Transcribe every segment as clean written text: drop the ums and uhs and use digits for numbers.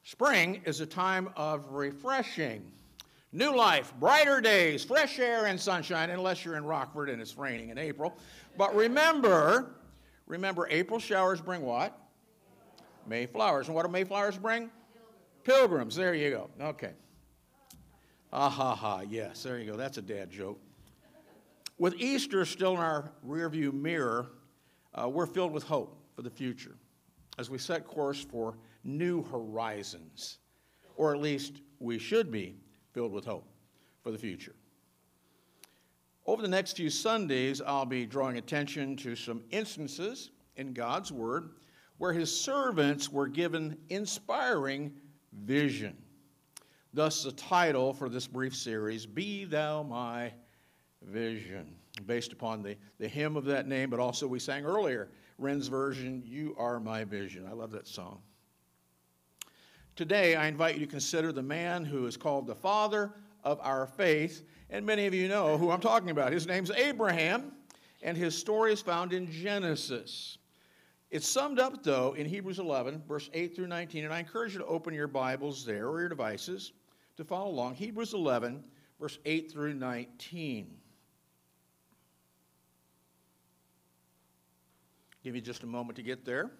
Spring is a time of refreshing. New life, brighter days, fresh air and sunshine, unless you're in Rockford and it's raining in April. But remember, April showers bring what? Mayflowers. And what do Mayflowers bring? Pilgrims. There you go. Okay. Yes, there you go. That's a dad joke. With Easter still in our rearview mirror, we're filled with hope for the future as we set course for new horizons, or at least we should be filled with hope for the future. Over the next few Sundays, I'll be drawing attention to some instances in God's Word where His servants were given inspiring vision. Thus, the title for this brief series, Be Thou My Vision, based upon the hymn of that name, but also we sang earlier, Wren's version, You Are My Vision. I love that song. Today, I invite you to consider the man who is called the father of our faith, and many of you know who I'm talking about. His name's Abraham, and his story is found in Genesis. It's summed up, though, in Hebrews 11, verse 8 through 19, and I encourage you to open your Bibles there or your devices to follow along. Hebrews 11, verse 8 through 19. Give you just a moment to get there.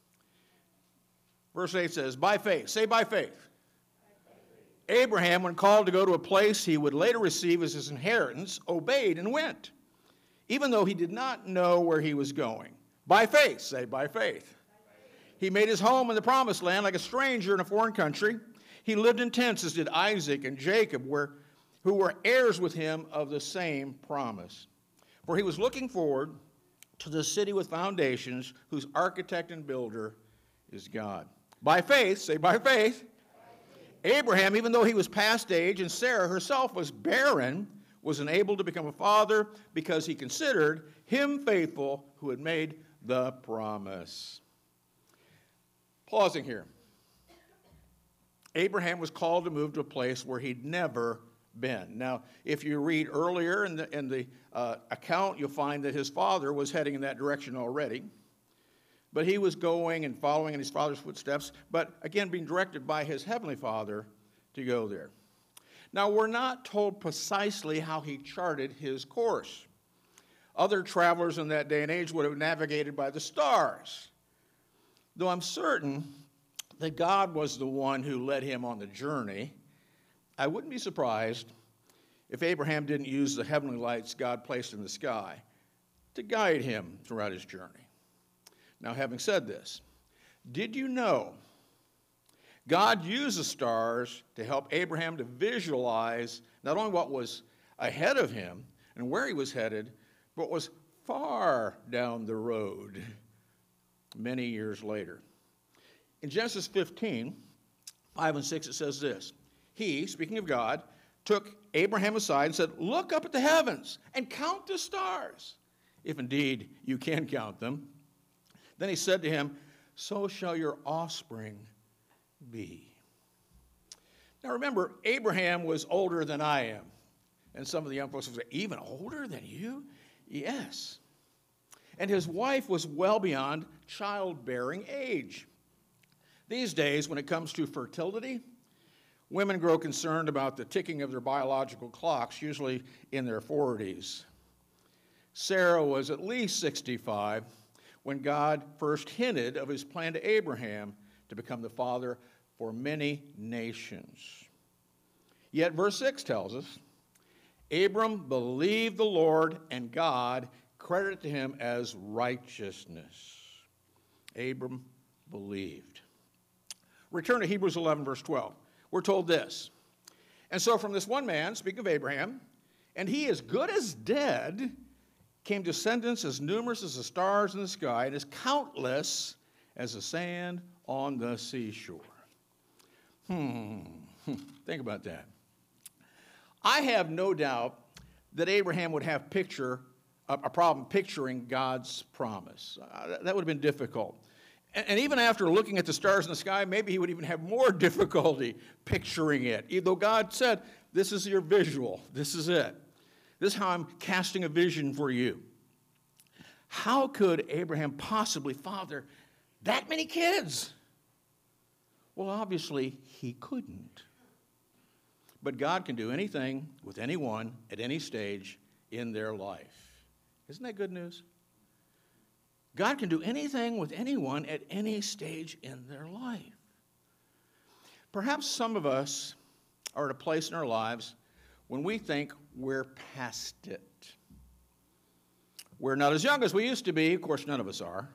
Verse 8 says, by faith, say by faith. Abraham, when called to go to a place he would later receive as his inheritance, obeyed and went, even though he did not know where he was going. By faith, say by faith. He made his home in the promised land like a stranger in a foreign country. He lived in tents as did Isaac and Jacob, who were heirs with him of the same promise. For he was looking forward to the city with foundations, whose architect and builder is God. By faith, say by faith, Abraham, even though he was past age and Sarah herself was barren, was enabled to become a father because he considered him faithful who had made the promise. Pausing here. Abraham was called to move to a place where he'd never been. Now, if you read earlier in the account, you'll find that his father was heading in that direction already. But he was going and following in his father's footsteps, but again being directed by his heavenly Father to go there. Now, we're not told precisely how he charted his course. Other travelers in that day and age would have navigated by the stars. Though I'm certain that God was the one who led him on the journey, I wouldn't be surprised if Abraham didn't use the heavenly lights God placed in the sky to guide him throughout his journey. Now, having said this, did you know God used the stars to help Abraham to visualize not only what was ahead of him and where he was headed, but what was far down the road many years later? In Genesis 15, 5 and 6, it says this. He, speaking of God, took Abraham aside and said, look up at the heavens and count the stars, if indeed you can count them. Then he said to him, so shall your offspring be. Now remember, Abraham was older than I am. And some of the young folks would say, even older than you? Yes. And his wife was well beyond childbearing age. These days, when it comes to fertility, women grow concerned about the ticking of their biological clocks, usually in their 40s. Sarah was at least 65 when God first hinted of his plan to Abraham to become the father for many nations. Yet verse 6 tells us, Abram believed the Lord, and God credited to him as righteousness. Abram believed. Return to Hebrews 11, verse 12. We're told this. And so from this one man, speaking of Abraham, and he as good as dead, came descendants as numerous as the stars in the sky and as countless as the sand on the seashore. Think about that. I have no doubt that Abraham would have a problem picturing God's promise. That would have been difficult. And even after looking at the stars in the sky, maybe he would even have more difficulty picturing it. Though God said, this is your visual, this is it. This is how I'm casting a vision for you. How could Abraham possibly father that many kids? Well, obviously, he couldn't. But God can do anything with anyone at any stage in their life. Isn't that good news? God can do anything with anyone at any stage in their life. Perhaps some of us are at a place in our lives when we think we're past it. We're not as young as we used to be. Of course, none of us are.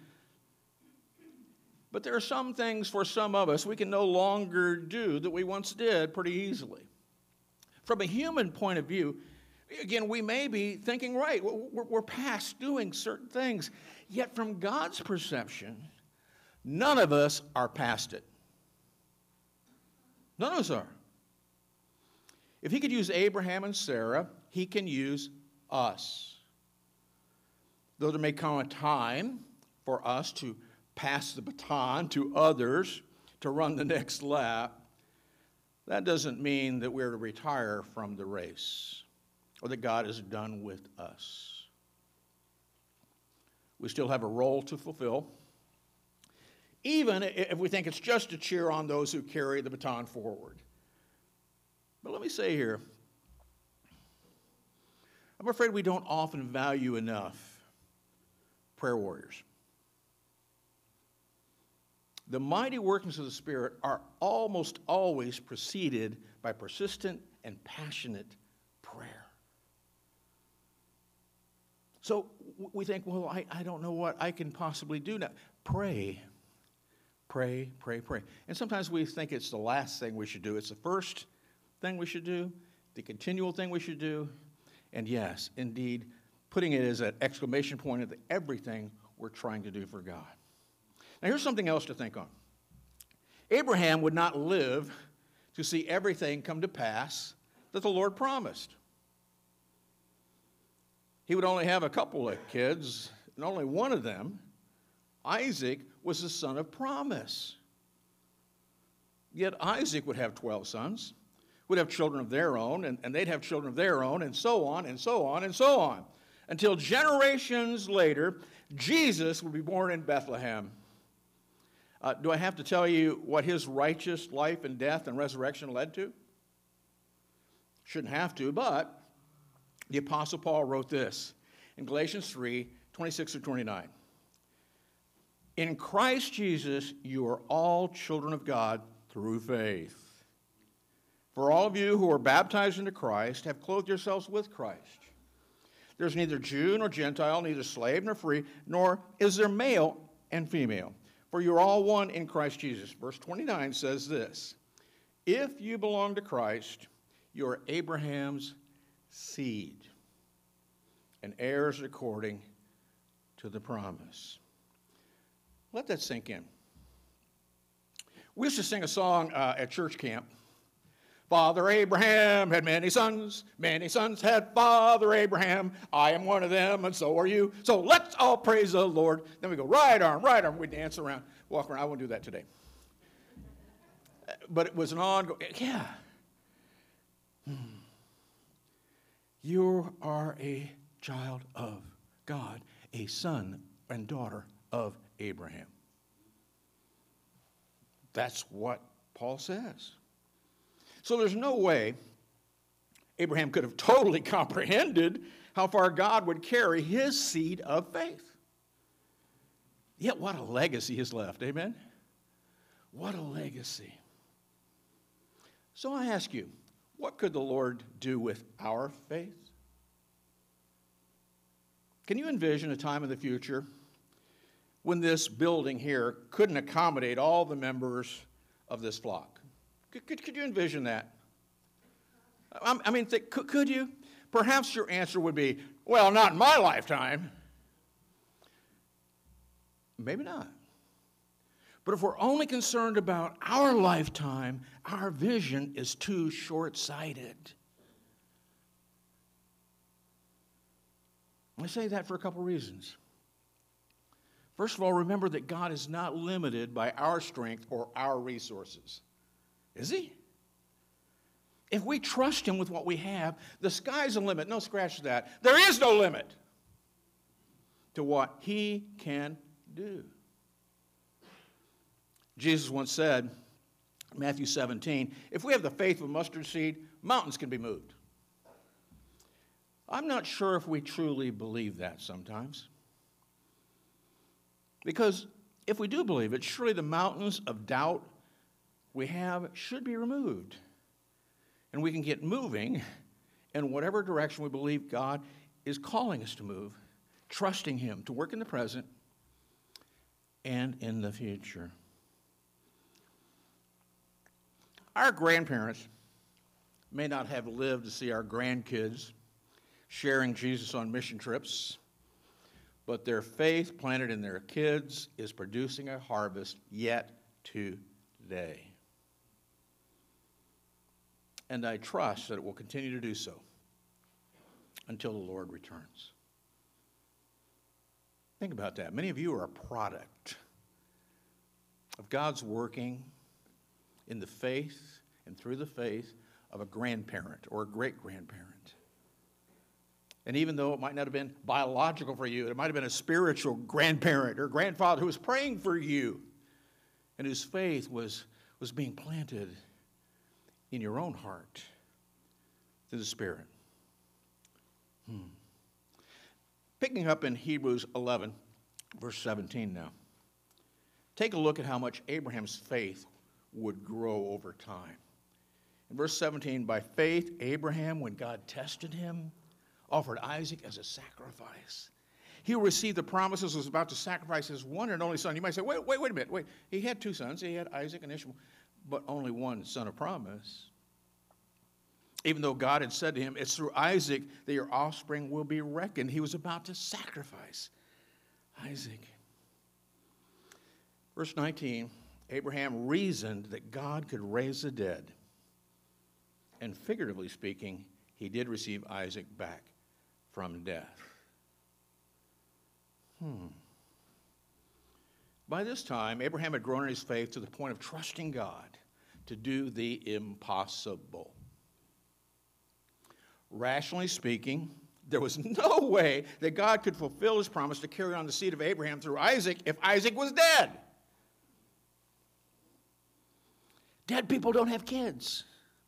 But there are some things for some of us we can no longer do that we once did pretty easily. From a human point of view, again, we may be thinking, right, we're past doing certain things. Yet from God's perception, none of us are past it. None of us are. If he could use Abraham and Sarah, he can use us. Though there may come a time for us to pass the baton to others to run the next lap, that doesn't mean that we're to retire from the race or that God is done with us. We still have a role to fulfill, even if we think it's just to cheer on those who carry the baton forward. But let me say here, I'm afraid we don't often value enough prayer warriors. The mighty workings of the Spirit are almost always preceded by persistent and passionate prayer. So we think, well, I don't know what I can possibly do now. Pray, pray, pray, pray. And sometimes we think it's the last thing we should do. It's the first thing we should do, the continual thing we should do. And yes, indeed, putting it as an exclamation point at everything we're trying to do for God. Now, here's something else to think on. Abraham would not live to see everything come to pass that the Lord promised. He would only have a couple of kids, and only one of them, Isaac, was the son of promise. Yet Isaac would have 12 sons, would have children of their own, and they'd have children of their own, and so on, and so on, and so on. Until generations later, Jesus would be born in Bethlehem. Do I have to tell you what his righteous life and death and resurrection led to? Shouldn't have to, but the Apostle Paul wrote this in Galatians 3, 26 through 29. In Christ Jesus, you are all children of God through faith. For all of you who are baptized into Christ have clothed yourselves with Christ. There's neither Jew nor Gentile, neither slave nor free, nor is there male and female. For you're all one in Christ Jesus. Verse 29 says this, if you belong to Christ, you're Abraham's seed and heirs according to the promise. Let that sink in. We used to sing a song at church camp. Father Abraham had many sons had Father Abraham. I am one of them, and so are you. So let's all praise the Lord. Then we go, right arm. We dance around, walk around. I won't do that today. But it was an ongoing, yeah. You are a child of God, a son and daughter of Abraham. That's what Paul says. So there's no way Abraham could have totally comprehended how far God would carry his seed of faith. Yet what a legacy is left, amen? What a legacy. So I ask you, what could the Lord do with our faith? Can you envision a time in the future when this building here couldn't accommodate all the members of this flock? Could you envision that? I mean, could you? Perhaps your answer would be, well, not in my lifetime. Maybe not. But if we're only concerned about our lifetime, our vision is too short-sighted. I say that for a couple reasons. First of all, remember that God is not limited by our strength or our resources. Is he? If we trust him with what we have, the sky's the limit. No, scratch that. There is no limit to what he can do. Jesus once said, Matthew 17, if we have the faith of a mustard seed, mountains can be moved. I'm not sure if we truly believe that sometimes. Because if we do believe it, surely the mountains of doubt we have should be removed. And we can get moving in whatever direction we believe God is calling us to move, trusting Him to work in the present and in the future. Our grandparents may not have lived to see our grandkids sharing Jesus on mission trips, but their faith planted in their kids is producing a harvest yet today. And I trust that it will continue to do so until the Lord returns. Think about that. Many of you are a product of God's working in the faith and through the faith of a grandparent or a great-grandparent. And even though it might not have been biological for you, it might have been a spiritual grandparent or grandfather who was praying for you and whose faith was being planted in your own heart through the Spirit. Picking up in Hebrews 11, verse 17 now. Take a look at how much Abraham's faith would grow over time. In verse 17, by faith, Abraham, when God tested him, offered Isaac as a sacrifice. He received the promises, was about to sacrifice his one and only son. You might say, wait a minute, wait. He had two sons. He had Isaac and Ishmael, but only one son of promise. Even though God had said to him, it's through Isaac that your offspring will be reckoned. He was about to sacrifice Isaac. Verse 19, Abraham reasoned that God could raise the dead. And figuratively speaking, he did receive Isaac back from death. By this time, Abraham had grown in his faith to the point of trusting God to do the impossible. Rationally speaking, there was no way that God could fulfill his promise to carry on the seed of Abraham through Isaac if Isaac was dead. Dead people don't have kids.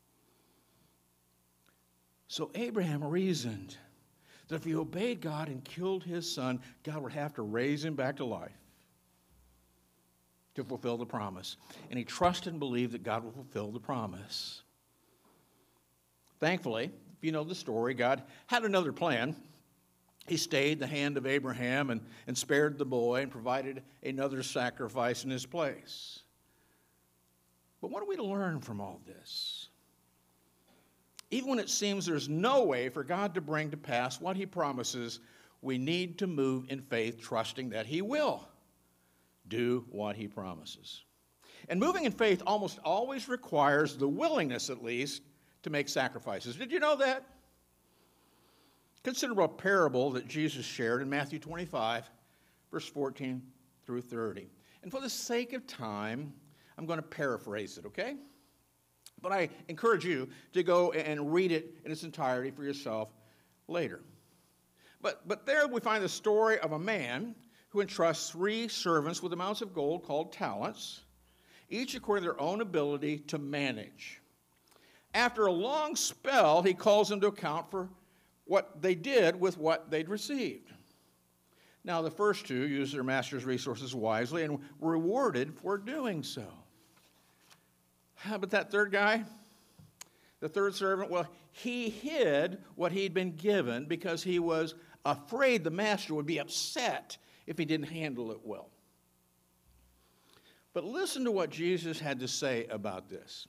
So Abraham reasoned that if he obeyed God and killed his son, God would have to raise him back to life to fulfill the promise. And he trusted and believed that God would fulfill the promise. Thankfully, if you know the story, God had another plan. He stayed the hand of Abraham and spared the boy and provided another sacrifice in his place. But what are we to learn from all this? Even when it seems there's no way for God to bring to pass what he promises, we need to move in faith, trusting that he will do what he promises. And moving in faith almost always requires the willingness, at least, to make sacrifices. Did you know that? Consider a parable that Jesus shared in Matthew 25, verse 14 through 30. And for the sake of time, I'm going to paraphrase it, okay? But I encourage you to go and read it in its entirety for yourself later. But there we find the story of a man who entrusts 3 servants with amounts of gold called talents, each according to their own ability to manage. After a long spell, he calls them to account for what they did with what they'd received. Now, the first 2 used their master's resources wisely and were rewarded for doing so. But that third guy, the third servant, well, he hid what he'd been given because he was afraid the master would be upset if he didn't handle it well. But listen to what Jesus had to say about this.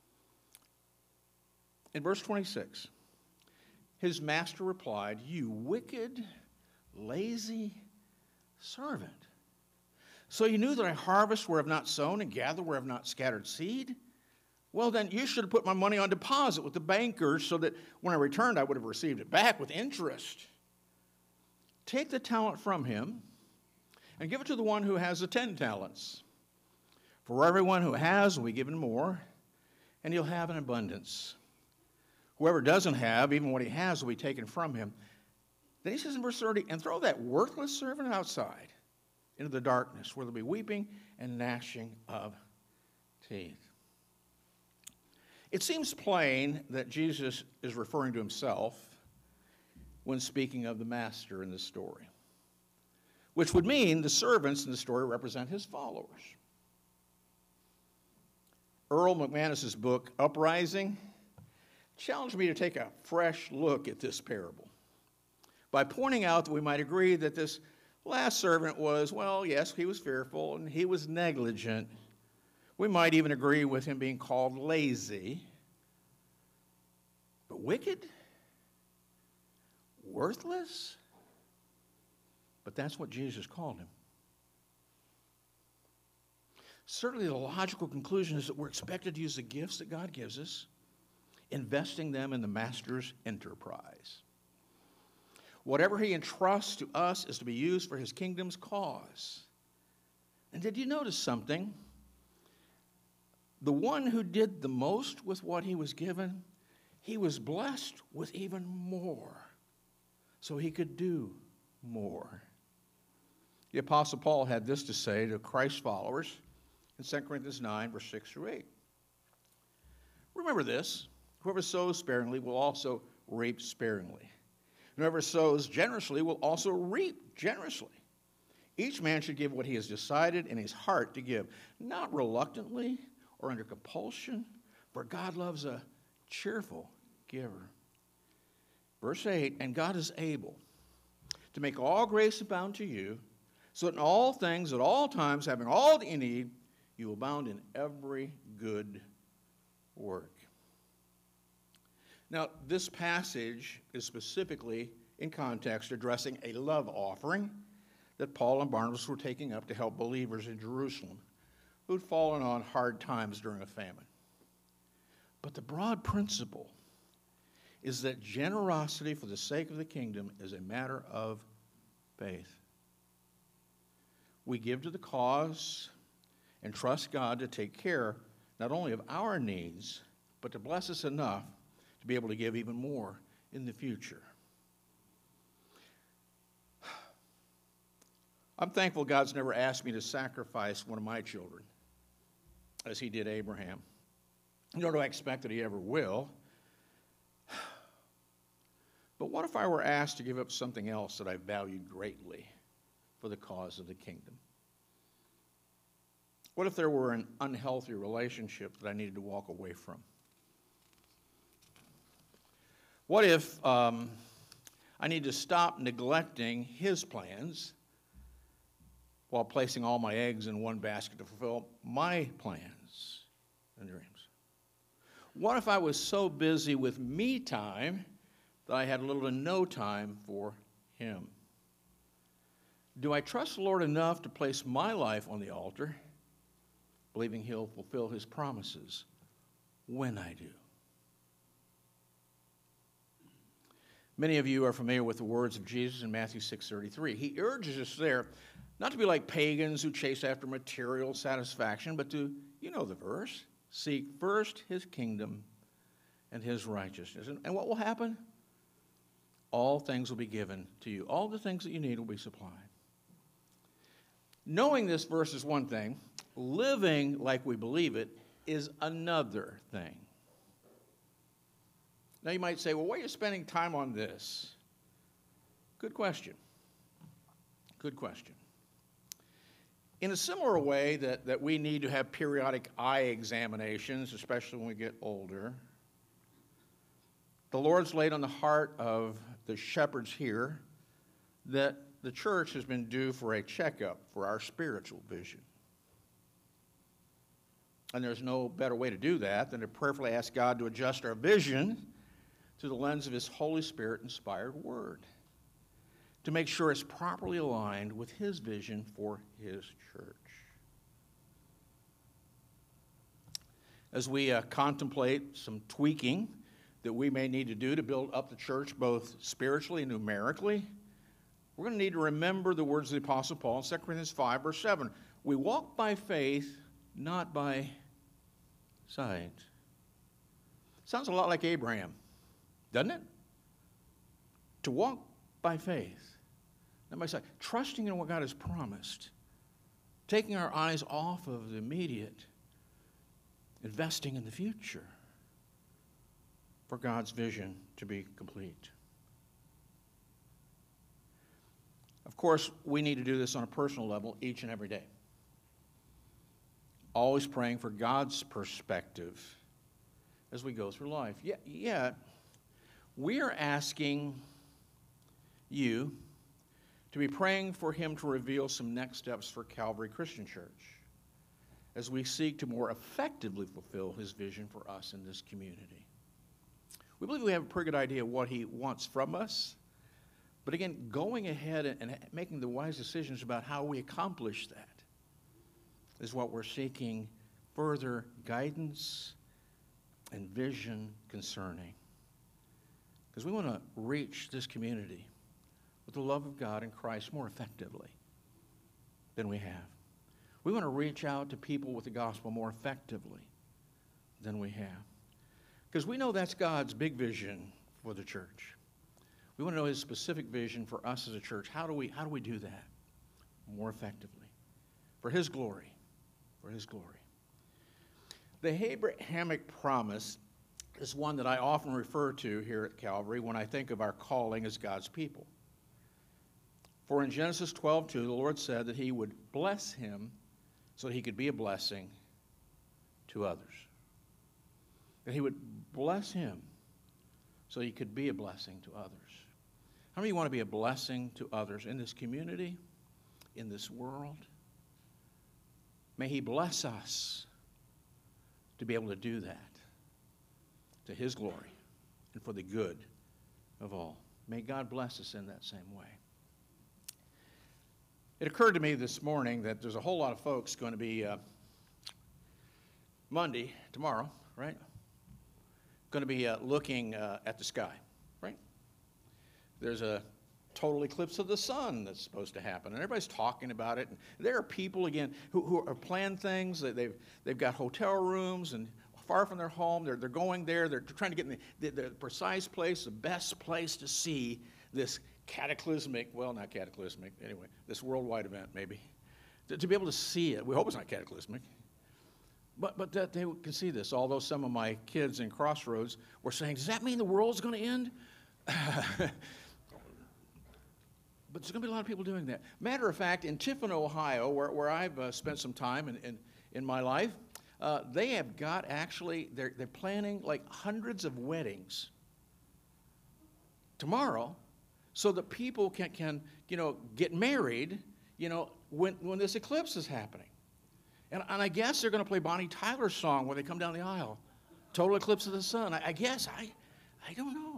In verse 26, his master replied, "You wicked, lazy servant. So you knew that I harvest where I've not sown and gather where I've not scattered seed? Well, then you should have put my money on deposit with the bankers so that when I returned, I would have received it back with interest. Take the talent from him and give it to the one who has the 10 talents. For everyone who has will be given more, and he'll have an abundance. Whoever doesn't have, even what he has will be taken from him." Then he says in verse 30, "And throw that worthless servant outside into the darkness, where there'll be weeping and gnashing of teeth." It seems plain that Jesus is referring to himself when speaking of the master in this story, which would mean the servants in the story represent his followers. Earl McManus's book, Uprising, challenged me to take a fresh look at this parable by pointing out that we might agree that this last servant was, well, yes, he was fearful and he was negligent. We might even agree with him being called lazy. But wicked? Worthless? But that's what Jesus called him. Certainly the logical conclusion is that we're expected to use the gifts that God gives us, investing them in the master's enterprise. Whatever he entrusts to us is to be used for his kingdom's cause. And did you notice something? The one who did the most with what he was given, he was blessed with even more, so he could do more. The Apostle Paul had this to say to Christ's followers in 2 Corinthians 9, verse 6 through 8. Remember this, whoever sows sparingly will also reap sparingly. Whoever sows generously will also reap generously. Each man should give what he has decided in his heart to give, not reluctantly or under compulsion, for God loves a cheerful giver. Verse 8, and God is able to make all grace abound to you, so that in all things, at all times, having all that you need, you abound in every good work. Now, this passage is specifically in context addressing a love offering that Paul and Barnabas were taking up to help believers in Jerusalem who'd fallen on hard times during a famine. But the broad principle is that generosity for the sake of the kingdom is a matter of faith. We give to the cause and trust God to take care not only of our needs, but to bless us enough to be able to give even more in the future. I'm thankful God's never asked me to sacrifice one of my children, as he did Abraham. Nor do I expect that he ever will. But what if I were asked to give up something else that I valued greatly for the cause of the kingdom? What if there were an unhealthy relationship that I needed to walk away from? What if I need to stop neglecting his plans while placing all my eggs in one basket to fulfill my plans and dreams? What if I was so busy with me time that I had little to no time for him? Do I trust the Lord enough to place my life on the altar, believing he'll fulfill his promises when I do? Many of you are familiar with the words of Jesus in Matthew 6:33. He urges us there not to be like pagans who chase after material satisfaction, but to, you know the verse, seek first his kingdom and his righteousness. And what will happen? All things will be given to you. All the things that you need will be supplied. Knowing this verse is one thing. Living like we believe it is another thing. Now you might say, well, why are you spending time on this? Good question. Good question. In a similar way that we need to have periodic eye examinations, especially when we get older, the Lord's laid on the heart of the shepherds here that the church has been due for a checkup for our spiritual vision. And there's no better way to do that than to prayerfully ask God to adjust our vision through the lens of his Holy Spirit-inspired word, to make sure it's properly aligned with his vision for his church. As we contemplate some tweaking that we may need to do to build up the church both spiritually and numerically, we're going to need to remember the words of the Apostle Paul in 2 Corinthians 5, verse 7. We walk by faith, not by sight. Sounds a lot like Abraham, doesn't it? To walk by faith, not by sight. Trusting in what God has promised. Taking our eyes off of the immediate. Investing in the future. for God's vision to be complete. Of course, we need to do this on a personal level each and every day. Always praying for God's perspective as we go through life. Yet, we are asking you to be praying for Him to reveal some next steps for Calvary Christian Church as we seek to more effectively fulfill His vision for us in this community. We believe we have a pretty good idea of what He wants from us, but again, going ahead and making the wise decisions about how we accomplish that is what we're seeking further guidance and vision concerning. Because we want to reach this community with the love of God and Christ more effectively than we have. We want to reach out to people with the gospel more effectively than we have. Because we know that's God's big vision for the church. We want to know His specific vision for us as a church. How do we do that more effectively? For His glory. For His glory. The Abrahamic promise is one that I often refer to here at Calvary when I think of our calling as God's people. For in Genesis 12:2, the Lord said that He would bless him so that he could be a blessing to others. That He would bless him so he could be a blessing to others. How many of you want to be a blessing to others in this community, in this world? May He bless us to be able to do that to His glory and for the good of all. May God bless us in that same way. It occurred to me this morning that there's a whole lot of folks going to be Monday, tomorrow, right? Going to be looking at the sky, right? There's a total eclipse of the sun that's supposed to happen, and everybody's talking about it. And there are people, again, who are planning things. They've got hotel rooms and far from their home. They're going there. They're trying to get in the precise place, the best place to see this cataclysmic, well, not cataclysmic, anyway, this worldwide event maybe, to be able to see it. We hope it's not cataclysmic, but that they can see this. Although some of my kids in Crossroads were saying, does that mean the world's going to end? But there's going to be a lot of people doing that. Matter of fact, in Tiffin, Ohio, where I've spent some time in my life, they have got actually, they're planning like hundreds of weddings tomorrow so that people can get married, when this eclipse is happening. And I guess they're going to play Bonnie Tyler's song when they come down the aisle. Total eclipse of the sun. I guess. I don't know.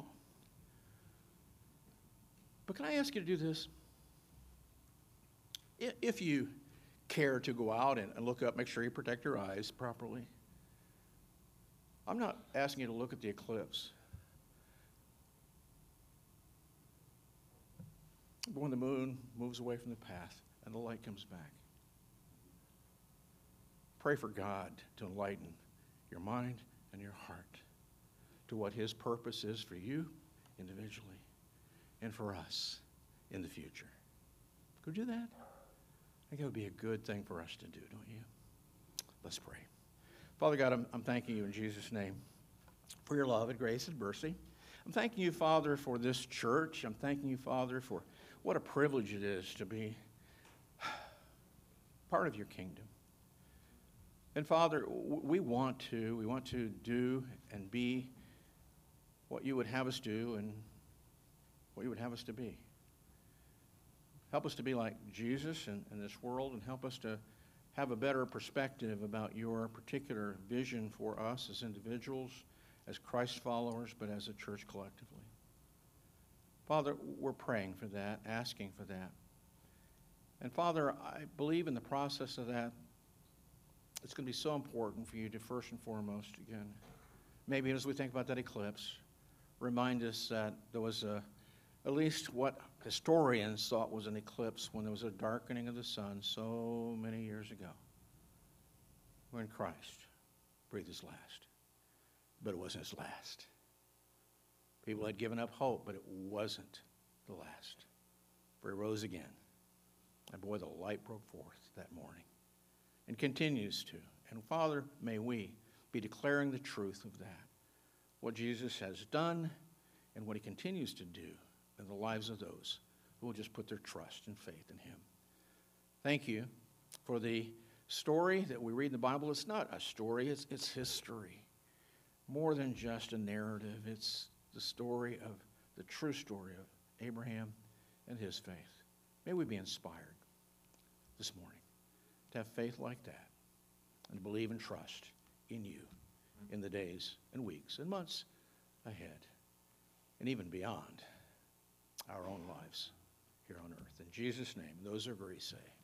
But can I ask you to do this? If you care to go out and look up, make sure you protect your eyes properly. I'm not asking you to look at the eclipse. But when the moon moves away from the path and the light comes back, pray for God to enlighten your mind and your heart to what His purpose is for you individually and for us in the future. Could you do that? I think it would be a good thing for us to do, don't you? Let's pray. Father God, I'm thanking you in Jesus' name for your love and grace and mercy. I'm thanking you, Father, for this church. I'm thanking you, Father, for what a privilege it is to be part of your kingdom. And Father, we want to do and be what you would have us do and what you would have us to be. Help us to be like Jesus in this world, and help us to have a better perspective about your particular vision for us as individuals, as Christ followers, but as a church collectively. Father, we're praying for that, asking for that. And Father, I believe in the process of that, it's going to be so important for you to first and foremost, again, maybe as we think about that eclipse, remind us that there was at least what historians thought was an eclipse when there was a darkening of the sun so many years ago, when Christ breathed his last. But it wasn't his last. People had given up hope, but it wasn't the last. For he rose again. And boy, the light broke forth that morning and continues to. And Father, may we be declaring the truth of that what Jesus has done and what he continues to do in the lives of those who will just put their trust and faith in him. Thank you for the story that we read in the Bible. It's not a story, it's history. More than just a narrative. It's the story of, the true story of Abraham and his faith. May we be inspired this morning to have faith like that and believe and trust in you in the days and weeks and months ahead and even beyond our own lives here on earth. In Jesus' name, those who agree say,